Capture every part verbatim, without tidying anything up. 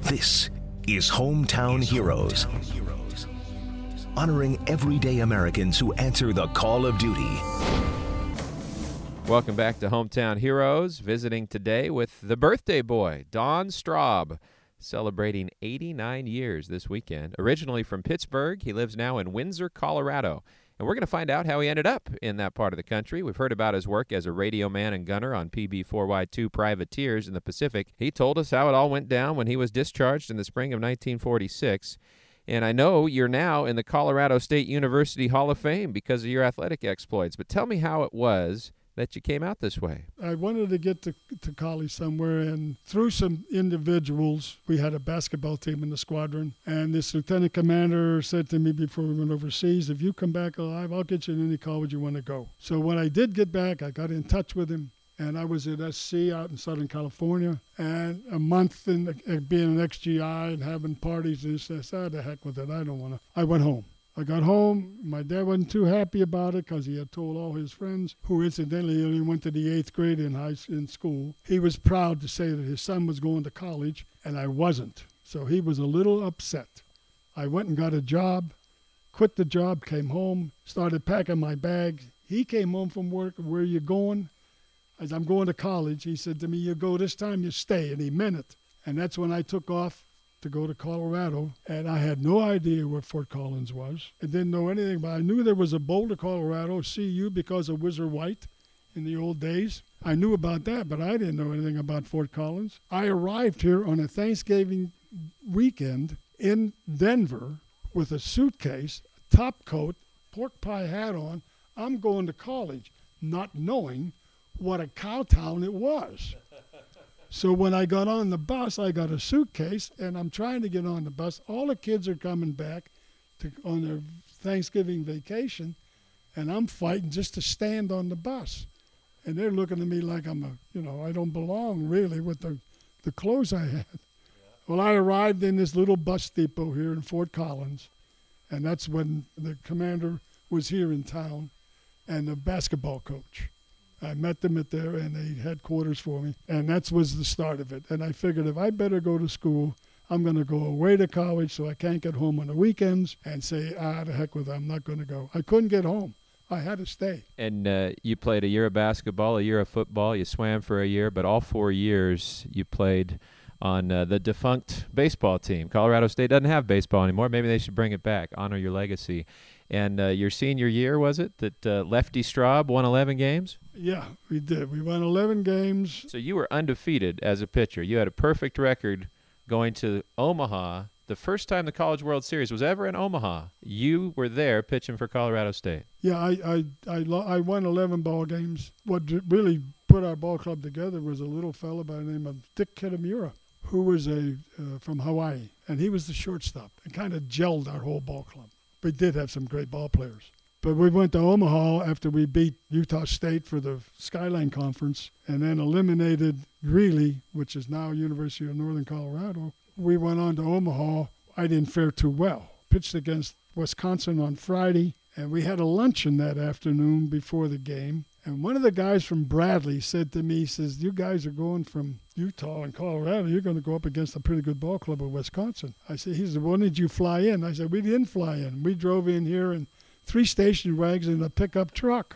This is Hometown Heroes, honoring everyday Americans who answer the call of duty. Welcome back to Hometown Heroes, visiting today with the birthday boy, Don Straub, celebrating eighty-nine years this weekend. Originally from Pittsburgh, he lives now in Windsor, Colorado. And we're going to find out how he ended up in that part of the country. We've heard about his work as a radio man and gunner on P B four Y two privateers in the Pacific. He told us how it all went down when he was discharged in the spring of nineteen forty-six. And I know you're now in the Colorado State University Hall of Fame because of your athletic exploits. But tell me how it was that you came out this way. I wanted to get to, to college somewhere, and through some individuals, we had a basketball team in the squadron, and this lieutenant commander said to me before we went overseas, if you come back alive, I'll get you in any college you want to go. So when I did get back, I got in touch with him, and I was at S C out in Southern California, and a month in the, being an X G I and having parties, and I said, ah, the heck with it, I don't want to. I went home. I got home. My dad wasn't too happy about it because he had told all his friends, who incidentally only went to the eighth grade in high in school. He was proud to say that his son was going to college, and I wasn't. So he was a little upset. I went and got a job, quit the job, came home, started packing my bags. He came home from work. Where are you going? I said, I'm going to college. He said to me, you go this time, you stay. And he meant it. And that's when I took off to go to Colorado, and I had no idea where Fort Collins was. I didn't know anything, but I knew there was a Boulder, Colorado, C U, because of Whizzer White in the old days. I knew about that, but I didn't know anything about Fort Collins. I arrived here on a Thanksgiving weekend in Denver with a suitcase, top coat, pork pie hat on. I'm going to college, not knowing what a cow town it was. So when I got on the bus, I got a suitcase, and I'm trying to get on the bus. All the kids are coming back to, on their Thanksgiving vacation, and I'm fighting just to stand on the bus. And they're looking at me like I'm a, you know, I don't belong really with the, the clothes I had. Yeah. Well, I arrived in this little bus depot here in Fort Collins, and that's when the commander was here in town and the basketball coach. I met them at there, and they had quarters for me, and that was the start of it. And I figured if I better go to school, I'm going to go away to college so I can't get home on the weekends and say, ah, the heck with it, I'm not going to go. I couldn't get home. I had to stay. And uh, you played a year of basketball, a year of football. You swam for a year, but all four years you played on uh, the defunct baseball team. Colorado State doesn't have baseball anymore. Maybe they should bring it back, honor your legacy. And uh, your senior year, was it, that uh, Lefty Straub won eleven games? Yeah, we did. We won eleven games. So you were undefeated as a pitcher. You had a perfect record going to Omaha. The first time the College World Series was ever in Omaha, you were there pitching for Colorado State. Yeah, I I I, lo- I won eleven ball games. What really put our ball club together was a little fella by the name of Dick Kitamura, who was a uh, from Hawaii, and he was the shortstop. It kind of gelled our whole ball club. We did have some great ball players. But we went to Omaha after we beat Utah State for the Skyline Conference and then eliminated Greeley, which is now University of Northern Colorado. We went on to Omaha. I didn't fare too well. Pitched against Wisconsin on Friday, and we had a luncheon that afternoon before the game. And one of the guys from Bradley said to me, he says, you guys are going from Utah and Colorado. You're going to go up against a pretty good ball club of Wisconsin. I said, he said, when did you fly in? I said, we didn't fly in. We drove in here in three station wagons and a pickup truck.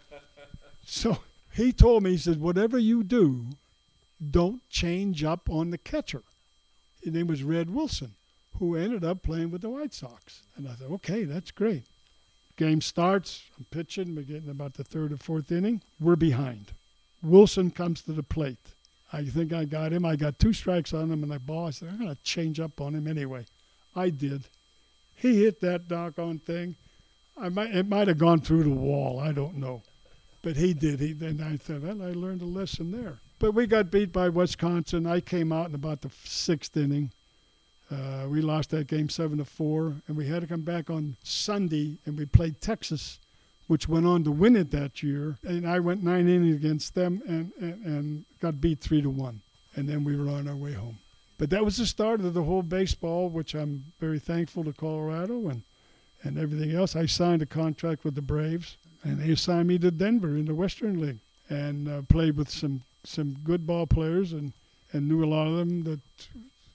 So he told me, he said, whatever you do, don't change up on the catcher. His name was Red Wilson, who ended up playing with the White Sox. And I thought, okay, that's great. Game starts, I'm pitching, we're getting about the third or fourth inning. We're behind. Wilson comes to the plate. I think I got him. I got two strikes on him, and the ball, I said, I'm going to change up on him anyway. I did. He hit that doggone thing. I might, it might have gone through the wall. I don't know. But he did. He, and I thought, well, I learned a lesson there. But we got beat by Wisconsin. I came out in about the sixth inning. Uh, we lost that game seven to four, and we had to come back on Sunday, and we played Texas, which went on to win it that year. And I went nine innings against them and, and, and got beat three to one. And then we were on our way home. But that was the start of the whole baseball, which I'm very thankful to Colorado and, and everything else. I signed a contract with the Braves, and they assigned me to Denver in the Western League, and uh, played with some, some good ball players and, and knew a lot of them that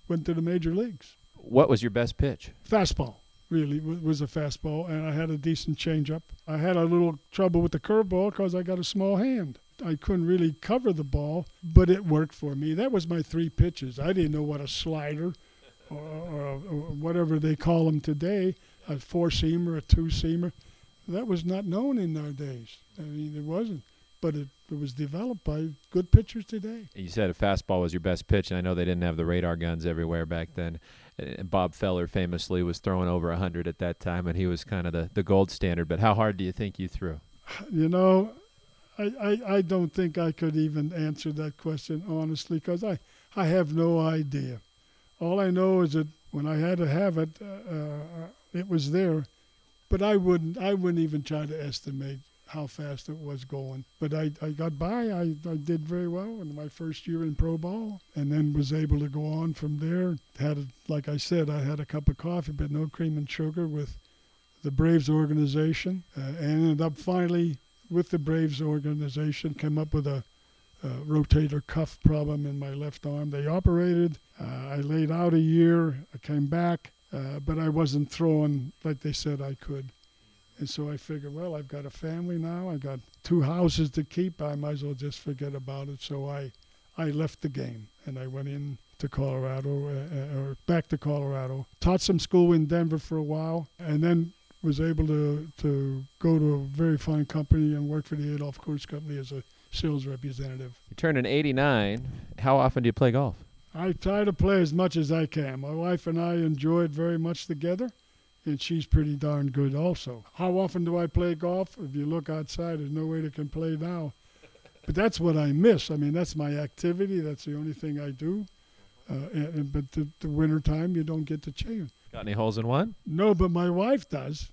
went to the major leagues. What was your best pitch? Fastball, really, was a fastball, and I had a decent changeup. I had a little trouble with the curveball because I got a small hand. I couldn't really cover the ball, but it worked for me. That was my three pitches. I didn't know what a slider or, or, or whatever they call them today, a four-seamer, a two-seamer. That was not known in our days. I mean, it wasn't. But it, it was developed by good pitchers today. You said a fastball was your best pitch, and I know they didn't have the radar guns everywhere back then. And Bob Feller famously was throwing over one hundred at that time, and he was kind of the, the gold standard. But how hard do you think you threw? You know, I, I, I don't think I could even answer that question honestly, because I, I have no idea. All I know is that when I had to have it, uh, uh, it was there. But I wouldn't I wouldn't even try to estimate how fast it was going. But I, I got by. I, I did very well in my first year in pro ball, and then was able to go on from there. Had, a, like I said, I had a cup of coffee, but no cream and sugar with the Braves organization, uh, and ended up finally with the Braves organization, came up with a, a rotator cuff problem in my left arm. They operated. Uh, I laid out a year. I came back, uh, but I wasn't throwing like they said I could. And so I figured, well, I've got a family now. I got two houses to keep. I might as well just forget about it. So I, I left the game, and I went in to Colorado, uh, or back to Colorado. Taught some school in Denver for a while, and then was able to, to go to a very fine company and work for the Adolph Course Company as a sales representative. You turned in eighty-nine. How often do you play golf? I try to play as much as I can. My wife and I enjoy it very much together. And she's pretty darn good also. How often do I play golf? If you look outside, there's no way to can play now. But that's what I miss. I mean, that's my activity. That's the only thing I do. Uh, and, and, but the, the winter time, you don't get to change. Got any holes in one? No, but my wife does.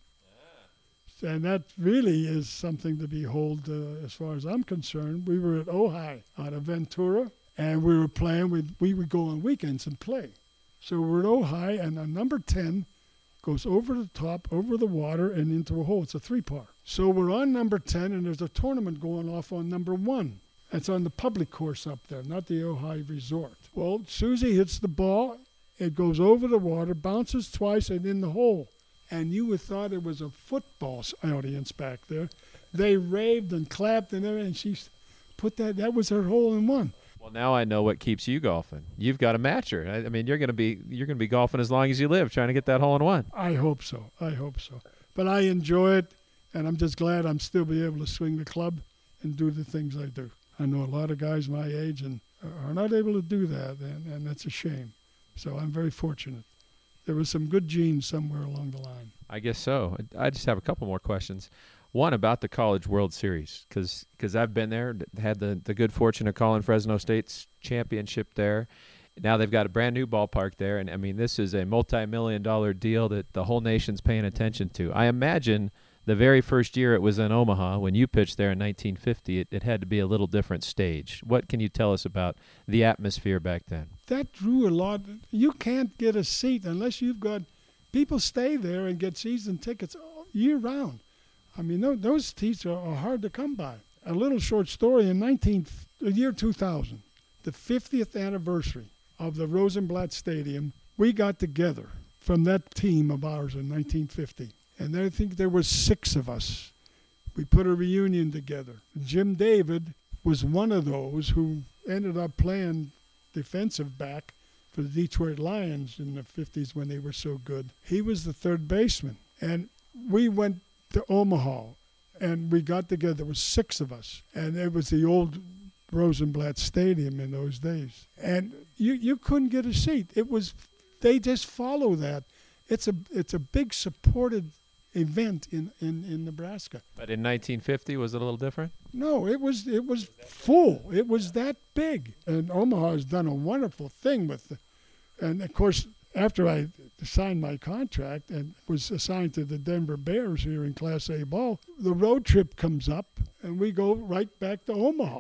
Yeah. And that really is something to behold uh, as far as I'm concerned. We were at Ojai out of Ventura, and we were playing. With, we would go on weekends and play. So we're at Ojai, and on number ten, goes over the top, over the water, and into a hole. It's a three-par. So we're on number ten, and there's a tournament going off on number one. It's on the public course up there, not the Ojai Resort. Well, Susie hits the ball. It goes over the water, bounces twice, and in the hole. And you would thought it was a football audience back there. They raved and clapped and everything, and she put that, that was her hole in one. Well, now I know what keeps you golfing. You've got a matcher. I, I mean, you're going to be you're going to be golfing as long as you live, trying to get that hole in one. I hope so. I hope so. But I enjoy it, and I'm just glad I'm still be able to swing the club and do the things I do. I know a lot of guys my age and are not able to do that, and, and that's a shame. So I'm very fortunate. There was some good genes somewhere along the line. I guess so. I just have a couple more questions. One about the College World Series, because I've been there, had the, the good fortune of calling Fresno State's championship there. Now they've got a brand new ballpark there, and I mean, this is a multi-million dollar deal that the whole nation's paying attention to. I imagine the very first year it was in Omaha, when you pitched there in nineteen fifty, it, it had to be a little different stage. What can you tell us about the atmosphere back then? That drew a lot. You can't get a seat unless you've got people stay there and get season tickets year round. I mean, those seats are, are hard to come by. A little short story, in nineteen, the year two thousand, the fiftieth anniversary of the Rosenblatt Stadium, we got together from that team of ours in nineteen fifty. And I think there were six of us. We put a reunion together. Jim David was one of those who ended up playing defensive back for the Detroit Lions in the fifties when they were so good. He was the third baseman. And we went to Omaha, and we got together. There were six of us, and it was the old Rosenblatt Stadium in those days. And you you couldn't get a seat. It was, they just follow that. It's a it's a big supported event in, in, in Nebraska. But in nineteen fifty, was it a little different? No, it was it was full. It was that big. And Omaha has done a wonderful thing with the, and of course, after I signed my contract and was assigned to the Denver Bears here in Class A ball, the road trip comes up, and we go right back to Omaha.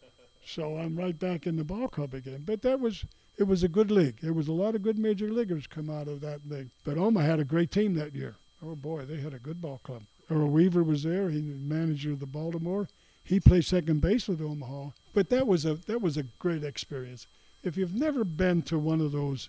So I'm right back in the ball club again. But that was, it was a good league. There was a lot of good major leaguers come out of that league. But Omaha had a great team that year. Oh, boy, they had a good ball club. Earl Weaver was there. He was manager of the Baltimore. He played second base with Omaha. But that was a that was a great experience. If you've never been to one of those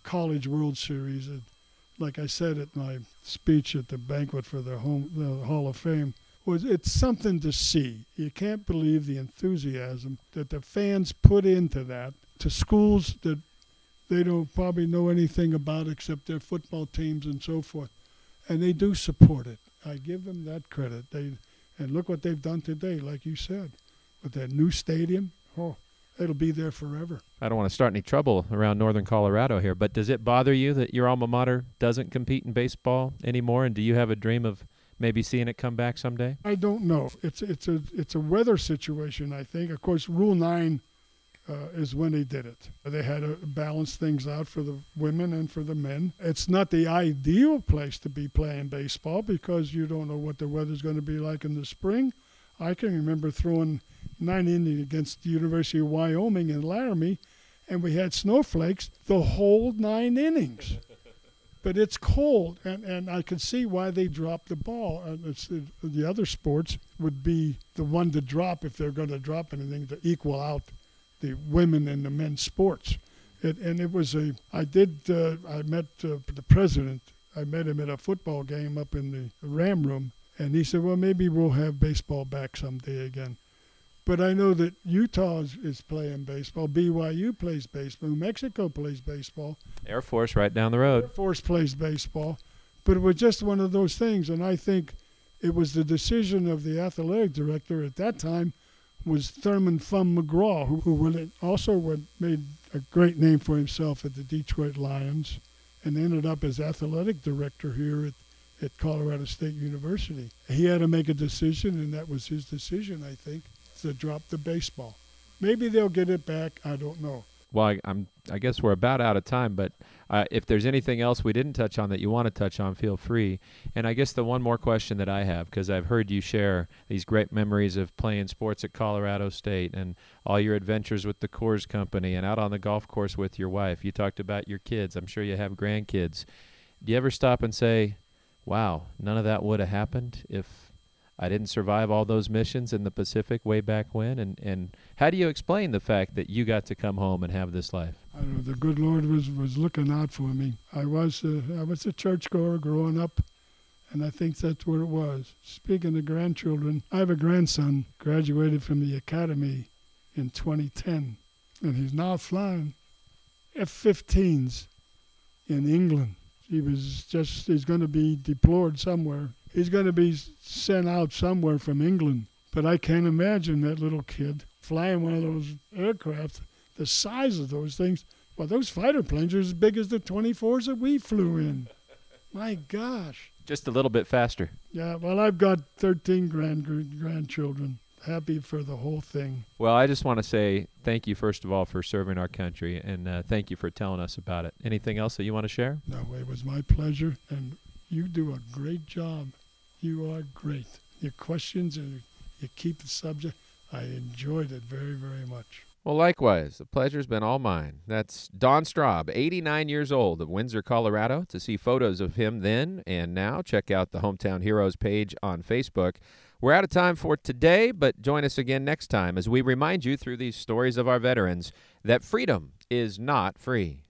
College World Series. It, like I said at my speech at the banquet for the, home, the Hall of Fame, was it's something to see. You can't believe the enthusiasm that the fans put into that, to schools that they don't probably know anything about except their football teams and so forth. And they do support it. I give them that credit. They And look what they've done today, like you said, with that new stadium. Oh, it'll be there forever. I don't want to start any trouble around northern Colorado here, but does it bother you that your alma mater doesn't compete in baseball anymore? And do you have a dream of maybe seeing it come back someday? I don't know. It's it's a it's a weather situation, I think. Of course, Rule nine uh, is when they did it. They had to balance things out for the women and for the men. It's not the ideal place to be playing baseball because you don't know what the weather's going to be like in the spring. I can remember throwing nine innings against the University of Wyoming in Laramie, and we had snowflakes the whole nine innings. But it's cold, and, and I could see why they dropped the ball. And it's, the, the other sports would be the one to drop if they're going to drop anything to equal out the women and the men's sports. It, and it was a, I did, uh, I met uh, the president. I met him at a football game up in the Ram Room, and he said, well, maybe we'll have baseball back someday again. But I know that Utah is, is playing baseball. B Y U plays baseball. New Mexico plays baseball. Air Force right down the road. Air Force plays baseball. But it was just one of those things, and I think it was the decision of the athletic director at that time was Thurman Fum McGraw, who, who also went, made a great name for himself at the Detroit Lions and ended up as athletic director here at, at Colorado State University. He had to make a decision, and that was his decision, I think, to drop the baseball. Maybe they'll get it back. I don't know. Well, I, I'm. I guess we're about out of time, but uh, if there's anything else we didn't touch on that you want to touch on, feel free. And I guess the one more question that I have, because I've heard you share these great memories of playing sports at Colorado State and all your adventures with the Coors Company and out on the golf course with your wife. You talked about your kids. I'm sure you have grandkids. Do you ever stop and say, wow, none of that would have happened if I didn't survive all those missions in the Pacific way back when? And, and how do you explain the fact that you got to come home and have this life? I don't know. The good Lord was, was looking out for me. I was uh, I was a churchgoer growing up, and I think that's what it was. Speaking of grandchildren, I have a grandson, graduated from the academy in twenty ten, and he's now flying F fifteens in England. He was just, he's going to be deployed somewhere. He's going to be sent out somewhere from England. But I can't imagine that little kid flying one of those aircraft, the size of those things. Well, those fighter planes are as big as the twenty-fours that we flew in. My gosh. Just a little bit faster. Yeah, well, I've got thirteen grand grandchildren. Happy for the whole thing. Well, I just want to say thank you, first of all, for serving our country, and uh, thank you for telling us about it. Anything else that you want to share? No, it was my pleasure, and you do a great job. You are great. Your questions, and you keep the subject. I enjoyed it very, very much. Well, likewise, the pleasure's been all mine. That's Don Straub, eighty-nine years old, of Windsor, Colorado. To see photos of him then and now, check out the Hometown Heroes page on Facebook. We're out of time for today, but join us again next time as we remind you through these stories of our veterans that freedom is not free.